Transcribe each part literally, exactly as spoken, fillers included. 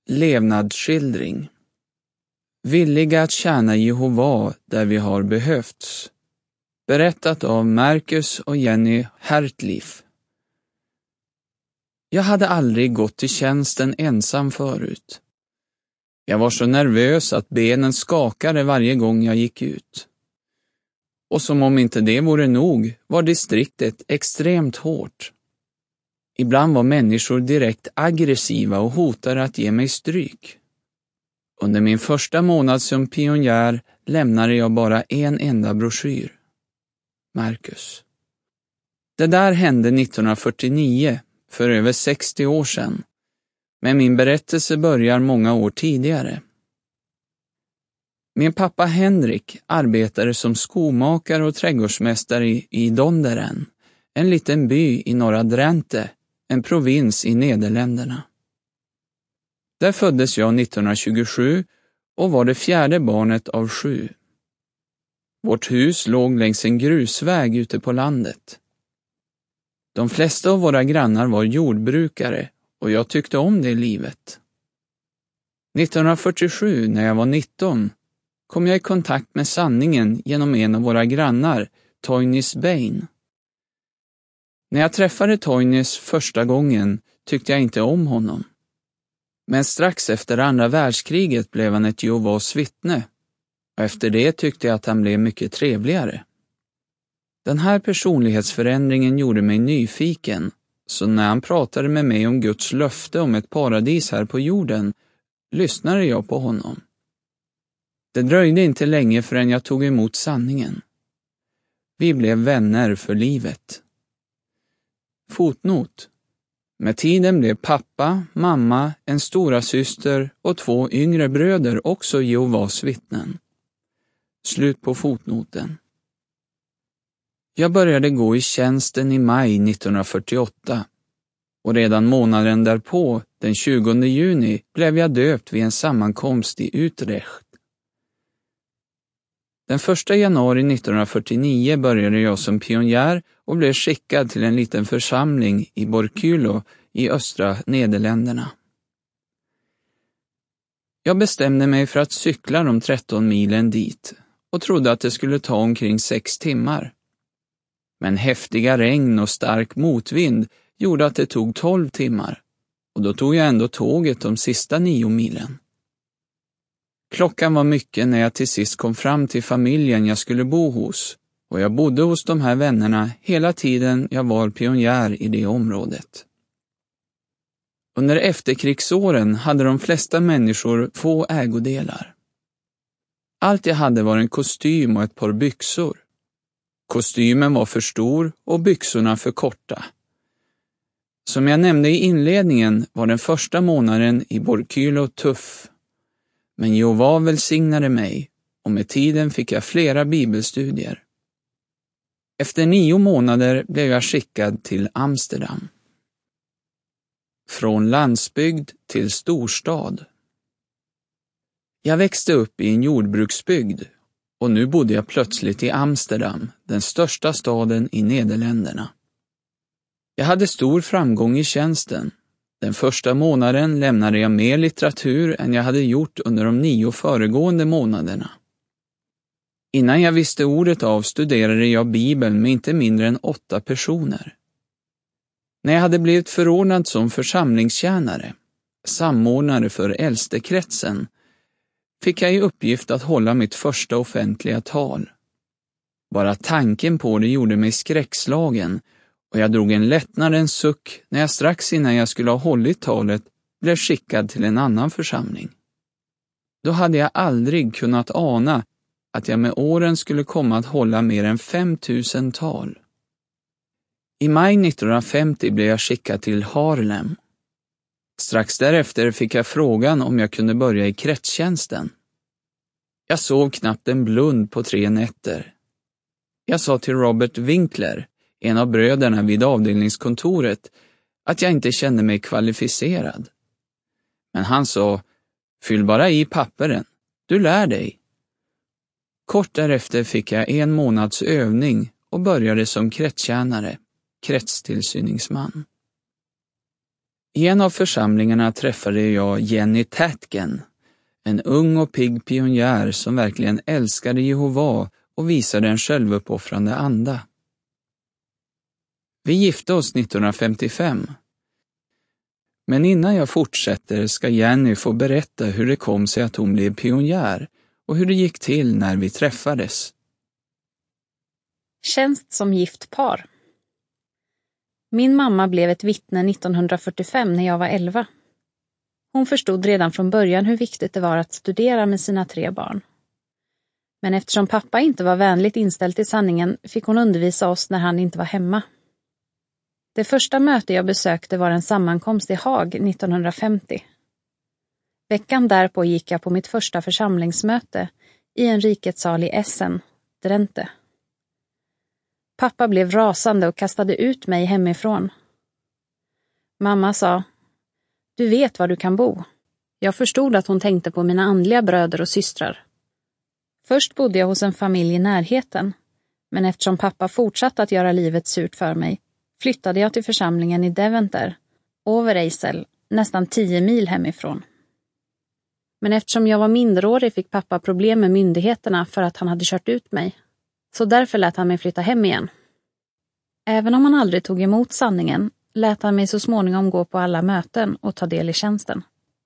Levnadsskildring. Villiga att tjäna Jehova där vi har behövts. Berättat av Marcus och Jenny Hertliff. Jag hade aldrig gått till tjänsten ensam förut. Jag var så nervös att benen skakade varje gång jag gick ut. Och som om inte det vore nog var distriktet extremt hårt. Ibland var människor direkt aggressiva och hotade att ge mig stryk. Under min första månad som pionjär lämnade jag bara en enda broschyr. Marcus. Det där hände nittonhundrafyrtionio, för över sextio år sedan. Men min berättelse börjar många år tidigare. Min pappa Henrik arbetade som skomakare och trädgårdsmästare i, i Donderen, en liten by i norra Drenthe, en provins i Nederländerna. Där föddes jag nittonhundratjugosju och var det fjärde barnet av sju. Vårt hus låg längs en grusväg ute på landet. De flesta av våra grannar var jordbrukare och jag tyckte om det livet. nittonhundrafyrtiosju, när jag var nitton, kom jag i kontakt med sanningen genom en av våra grannar, Toynys Bain. När jag träffade Toynys första gången tyckte jag inte om honom. Men strax efter andra världskriget blev han ett Jehovas vittne. Och efter det tyckte jag att han blev mycket trevligare. Den här personlighetsförändringen gjorde mig nyfiken, så när han pratade med mig om Guds löfte om ett paradis här på jorden, lyssnade jag på honom. Det dröjde inte länge förrän jag tog emot sanningen. Vi blev vänner för livet. Fotnot. Med tiden blev pappa, mamma, en stora syster och två yngre bröder också Jehovas vittnen. Slut på fotnoten. Jag började gå i tjänsten i maj nittonhundrafyrtioåtta och redan månaden därpå, den tjugonde juni, blev jag döpt vid en sammankomst i Utrecht. Den första januari nittonhundrafyrtionio började jag som pionjär och blev skickad till en liten församling i Borculo i östra Nederländerna. Jag bestämde mig för att cykla de tretton milen dit och trodde att det skulle ta omkring sex timmar. Men häftiga regn och stark motvind gjorde att det tog tolv timmar och då tog jag ändå tåget de sista nio milen. Klockan var mycket när jag till sist kom fram till familjen jag skulle bo hos och jag bodde hos de här vännerna hela tiden jag var pionjär i det området. Under efterkrigsåren hade de flesta människor få ägodelar. Allt jag hade var en kostym och ett par byxor. Kostymen var för stor och byxorna för korta. Som jag nämnde i inledningen var den första månaden i Borculo tuff. Men Jehova välsignade mig och med tiden fick jag flera bibelstudier. Efter nio månader blev jag skickad till Amsterdam. Från landsbygd till storstad. Jag växte upp i en jordbruksbygd och nu bodde jag plötsligt i Amsterdam, den största staden i Nederländerna. Jag hade stor framgång i tjänsten. Den första månaden lämnade jag mer litteratur än jag hade gjort under de nio föregående månaderna. Innan jag visste ordet av studerade jag Bibeln med inte mindre än åtta personer. När jag hade blivit förordnad som församlingstjänare, samordnare för äldstekretsen, fick jag i uppgift att hålla mitt första offentliga tal. Bara tanken på det gjorde mig skräckslagen och jag drog en lättnadens suck när jag strax innan jag skulle ha hållit talet blev skickad till en annan församling. Då hade jag aldrig kunnat ana att jag med åren skulle komma att hålla mer än fem tusen tal. I maj nittonhundrafemtio blev jag skickad till Haarlem. Strax därefter fick jag frågan om jag kunde börja i kretstjänsten. Jag sov knappt en blund på tre nätter. Jag sa till Robert Winkler, en av bröderna vid avdelningskontoret, att jag inte kände mig kvalificerad. Men han sa, fyll bara i papperen, du lär dig. Kort därefter fick jag en månads övning och började som kretstjänare, kretstillsyningsman. I en av församlingarna träffade jag Jenny Tatken, en ung och pigg pionjär som verkligen älskade Jehova och visade en självuppoffrande anda. Vi gifte oss nittonhundrafemtiofem. Men innan jag fortsätter ska Jenny få berätta hur det kom sig att hon blev pionjär och hur det gick till när vi träffades. Tjänst som gift par. Min mamma blev ett vittne nittonhundrafyrtiofem när jag var elva. Hon förstod redan från början hur viktigt det var att studera med sina tre barn. Men eftersom pappa inte var vänligt inställd till sanningen fick hon undervisa oss när han inte var hemma. Det första möte jag besökte var en sammankomst i Haag nittonhundrafemtio. Veckan därpå gick jag på mitt första församlingsmöte i en riketsal i Essen, Drenthe. Pappa blev rasande och kastade ut mig hemifrån. Mamma sa, du vet var du kan bo. Jag förstod att hon tänkte på mina andliga bröder och systrar. Först bodde jag hos en familj i närheten, men eftersom pappa fortsatte att göra livet surt för mig flyttade jag till församlingen i Deventer, Overijssel, nästan tio mil hemifrån. Men eftersom jag var minderårig fick pappa problem med myndigheterna för att han hade kört ut mig. Så därför lät han mig flytta hem igen. Även om han aldrig tog emot sanningen lät han mig så småningom gå på alla möten och ta del i tjänsten.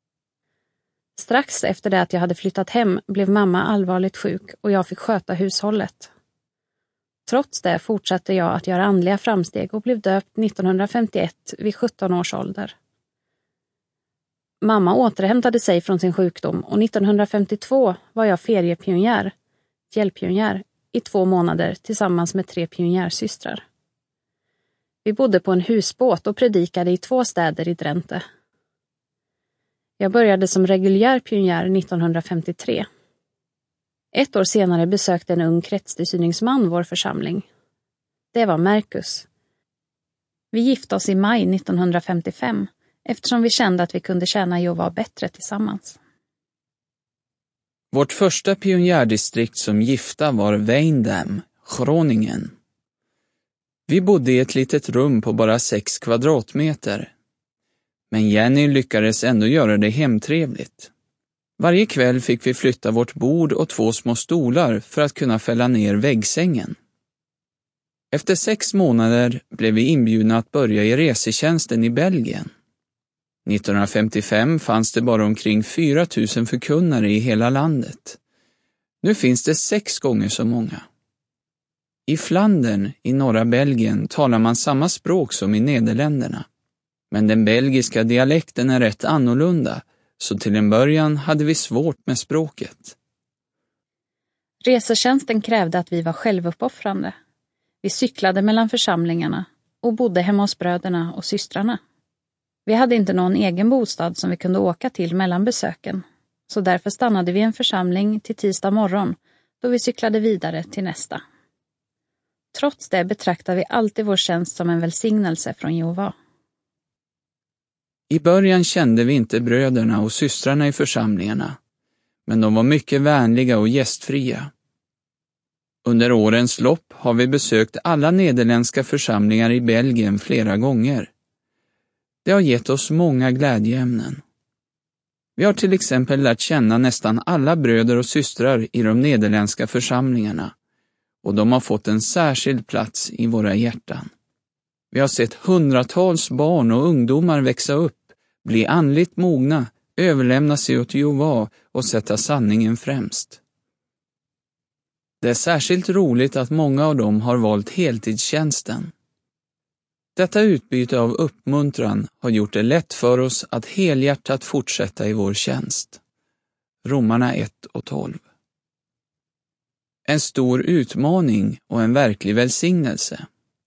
Strax efter det att jag hade flyttat hem blev mamma allvarligt sjuk och jag fick sköta hushållet. Trots det fortsatte jag att göra andliga framsteg och blev döpt nittonhundrafemtioett vid sjutton års ålder. Mamma återhämtade sig från sin sjukdom och nittonhundrafemtiotvå var jag feriepionjär, fjällpionjär, i två månader tillsammans med tre pionjärsystrar. Vi bodde på en husbåt och predikade i två städer i Drenthe. Jag började som reguljär pionjär nittonhundrafemtiotre. Ett år senare besökte en ung kretsstyrningsman vår församling. Det var Marcus. Vi gifte oss i maj nittonhundrafemtiofem eftersom vi kände att vi kunde tjäna Jehova bättre tillsammans. Vårt första pionjärdistrikt som gifta var Veindam, Groningen. Vi bodde i ett litet rum på bara sex kvadratmeter. Men Jenny lyckades ändå göra det hemtrevligt. Varje kväll fick vi flytta vårt bord och två små stolar för att kunna fälla ner väggsängen. Efter sex månader blev vi inbjudna att börja i resetjänsten i Belgien. nittonhundrafemtiofem fanns det bara omkring fyra tusen förkunnare i hela landet. Nu finns det sex gånger så många. I Flandern i norra Belgien talar man samma språk som i Nederländerna. Men den belgiska dialekten är rätt annorlunda, så till en början hade vi svårt med språket. Resetjänsten krävde att vi var självuppoffrande. Vi cyklade mellan församlingarna och bodde hemma hos bröderna och systrarna. Vi hade inte någon egen bostad som vi kunde åka till mellan besöken, så därför stannade vi i en församling till tisdag morgon då vi cyklade vidare till nästa. Trots det betraktar vi alltid vår tjänst som en välsignelse från Jehova. I början kände vi inte bröderna och systrarna i församlingarna, men de var mycket vänliga och gästfria. Under årens lopp har vi besökt alla nederländska församlingar i Belgien flera gånger. Det har gett oss många glädjeämnen. Vi har till exempel lärt känna nästan alla bröder och systrar i de nederländska församlingarna, och de har fått en särskild plats i våra hjärtan. Vi har sett hundratals barn och ungdomar växa upp, bli andligt mogna, överlämna sig åt Jehova och sätta sanningen främst. Det är särskilt roligt att många av dem har valt heltidstjänsten. Detta utbyte av uppmuntran har gjort det lätt för oss att helhjärtat fortsätta i vår tjänst. Romarna ett och tolv. En stor utmaning och en verklig välsignelse.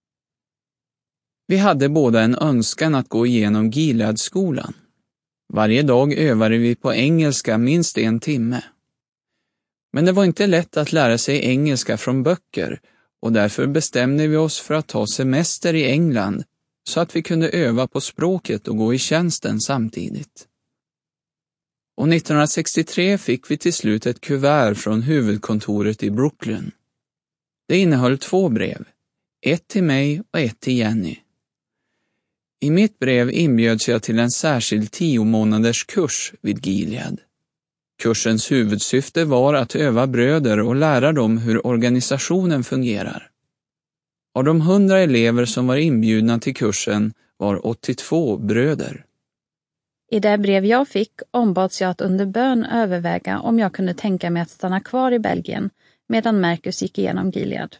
Vi hade båda en önskan att gå igenom Gileadskolan. Varje dag övade vi på engelska minst en timme. Men det var inte lätt att lära sig engelska från böcker och därför bestämde vi oss för att ta semester i England så att vi kunde öva på språket och gå i tjänsten samtidigt. Och nittonhundrasextiotre fick vi till slut ett kuvert från huvudkontoret i Brooklyn. Det innehöll två brev, ett till mig och ett till Jenny. I mitt brev inbjöds jag till en särskild tio månaders kurs vid Gilead. Kursens huvudsyfte var att öva bröder och lära dem hur organisationen fungerar. Av de hundra elever som var inbjudna till kursen var åttiotvå bröder. I det brev jag fick ombads jag att under bön överväga om jag kunde tänka mig att stanna kvar i Belgien medan Marcus gick igenom Gilead.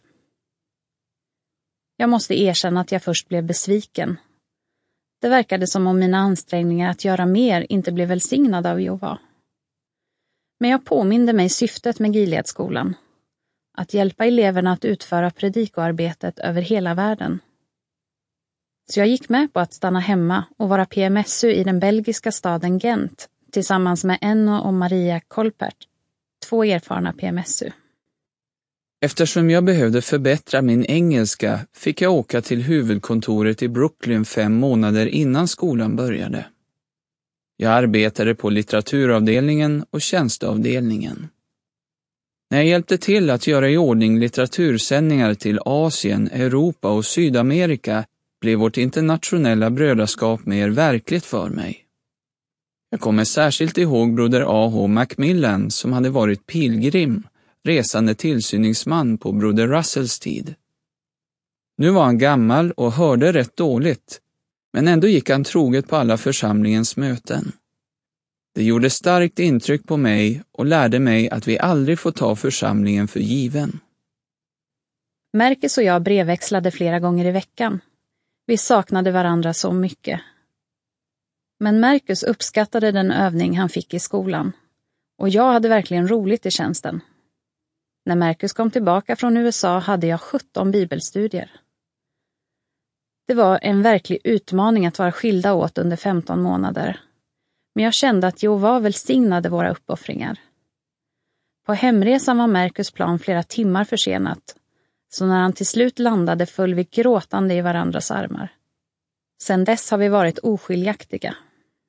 Jag måste erkänna att jag först blev besviken. Det verkade som om mina ansträngningar att göra mer inte blev välsignade av Jehova. Men jag påminde mig syftet med Gileadskolan. Att hjälpa eleverna att utföra predikoarbetet över hela världen. Så jag gick med på att stanna hemma och vara P M S U i den belgiska staden Gent tillsammans med Enno och Maria Kolpert, två erfarna P M S U. Eftersom jag behövde förbättra min engelska fick jag åka till huvudkontoret i Brooklyn fem månader innan skolan började. Jag arbetade på litteraturavdelningen och tjänsteavdelningen. När jag hjälpte till att göra i ordning litteratursändningar till Asien, Europa och Sydamerika blev vårt internationella brödraskap mer verkligt för mig. Jag kommer särskilt ihåg broder A H Macmillan som hade varit pilgrim, resande tillsyningsman på broder Russells tid. Nu var han gammal och hörde rätt dåligt, men ändå gick han troget på alla församlingens möten. Det gjorde starkt intryck på mig och lärde mig att vi aldrig får ta församlingen för given. Marcus och jag brevväxlade flera gånger i veckan. Vi saknade varandra så mycket. Men Marcus uppskattade den övning han fick i skolan. Och jag hade verkligen roligt i tjänsten. När Marcus kom tillbaka från U S A hade jag sjutton bibelstudier. Det var en verklig utmaning att vara skilda åt under femton månader. Men jag kände att Jehova välsignade våra uppoffringar. På hemresan var Marcus plan flera timmar försenat. Så när han till slut landade föll vi gråtande i varandras armar. Sedan dess har vi varit oskiljaktiga.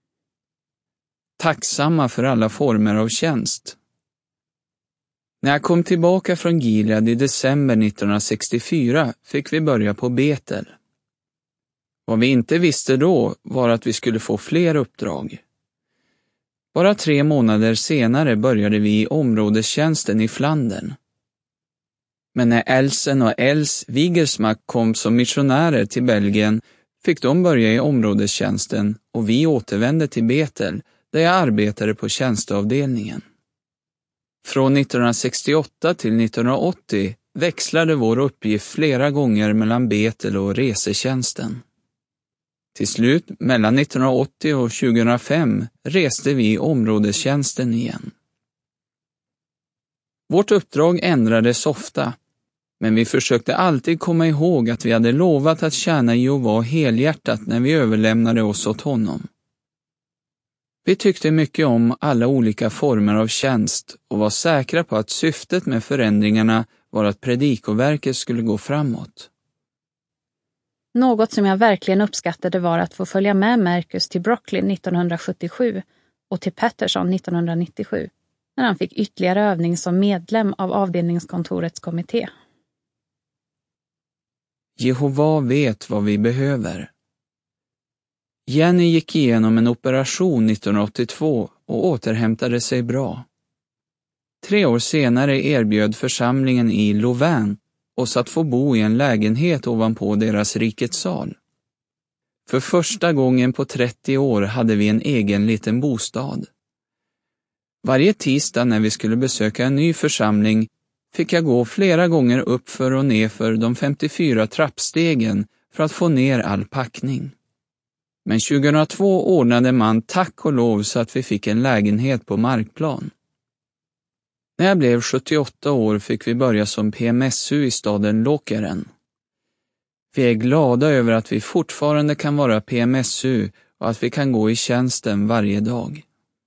Tacksamma för alla former av tjänst. När jag kom tillbaka från Gilead i december nittonhundrasextiofyra fick vi börja på Betel. Vad vi inte visste då var att vi skulle få fler uppdrag. Bara tre månader senare började vi i områdestjänsten i Flandern. Men när Elsen och Els Wigersmack kom som missionärer till Belgien fick de börja i områdestjänsten och vi återvände till Betel där jag arbetade på tjänsteavdelningen. Från nittonhundrasextioåtta till nittonhundraåttio växlade vår uppgift flera gånger mellan Betel och resetjänsten. Till slut, mellan nittonhundraåttio och tjugohundrafem, reste vi i områdestjänsten igen. Vårt uppdrag ändrades ofta, men vi försökte alltid komma ihåg att vi hade lovat att tjäna Jehova helhjärtat när vi överlämnade oss åt honom. Vi tyckte mycket om alla olika former av tjänst och var säkra på att syftet med förändringarna var att predikoverket skulle gå framåt. Något som jag verkligen uppskattade var att få följa med Marcus till Brooklyn nittonhundrasjuttiosju och till Patterson nittonhundranittiosju, när han fick ytterligare övning som medlem av avdelningskontorets kommitté. Jehova vet vad vi behöver. Jenny gick igenom en operation nittonhundraåttiotvå och återhämtade sig bra. Tre år senare erbjöd församlingen i Louvain oss att få bo i en lägenhet ovanpå deras rikets sal. För första gången på trettio år hade vi en egen liten bostad. Varje tisdag när vi skulle besöka en ny församling fick jag gå flera gånger upp för och ner för de femtiofyra trappstegen för att få ner all packning. Men tjugohundratvå ordnade man tack och lov så att vi fick en lägenhet på markplan. När jag blev sjuttioåtta år fick vi börja som P M S U i staden Lokeren. Vi är glada över att vi fortfarande kan vara P M S U och att vi kan gå i tjänsten varje dag.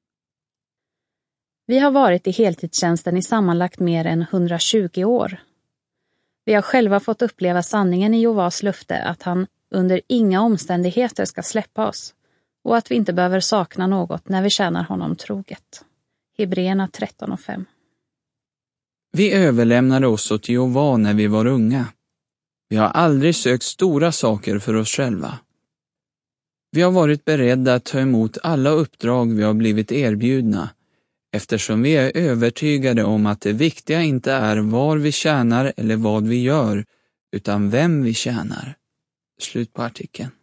Vi har varit i heltidstjänsten i sammanlagt mer än hundratjugo år. Vi har själva fått uppleva sanningen i Jehovas löfte att han under inga omständigheter ska släppa oss och att vi inte behöver sakna något när vi tjänar honom troget. Hebreerna tretton och fem. Vi överlämnade oss åt Jehova när vi var unga. Vi har aldrig sökt stora saker för oss själva. Vi har varit beredda att ta emot alla uppdrag vi har blivit erbjudna, eftersom vi är övertygade om att det viktiga inte är var vi tjänar eller vad vi gör, utan vem vi tjänar. Slut på artikeln.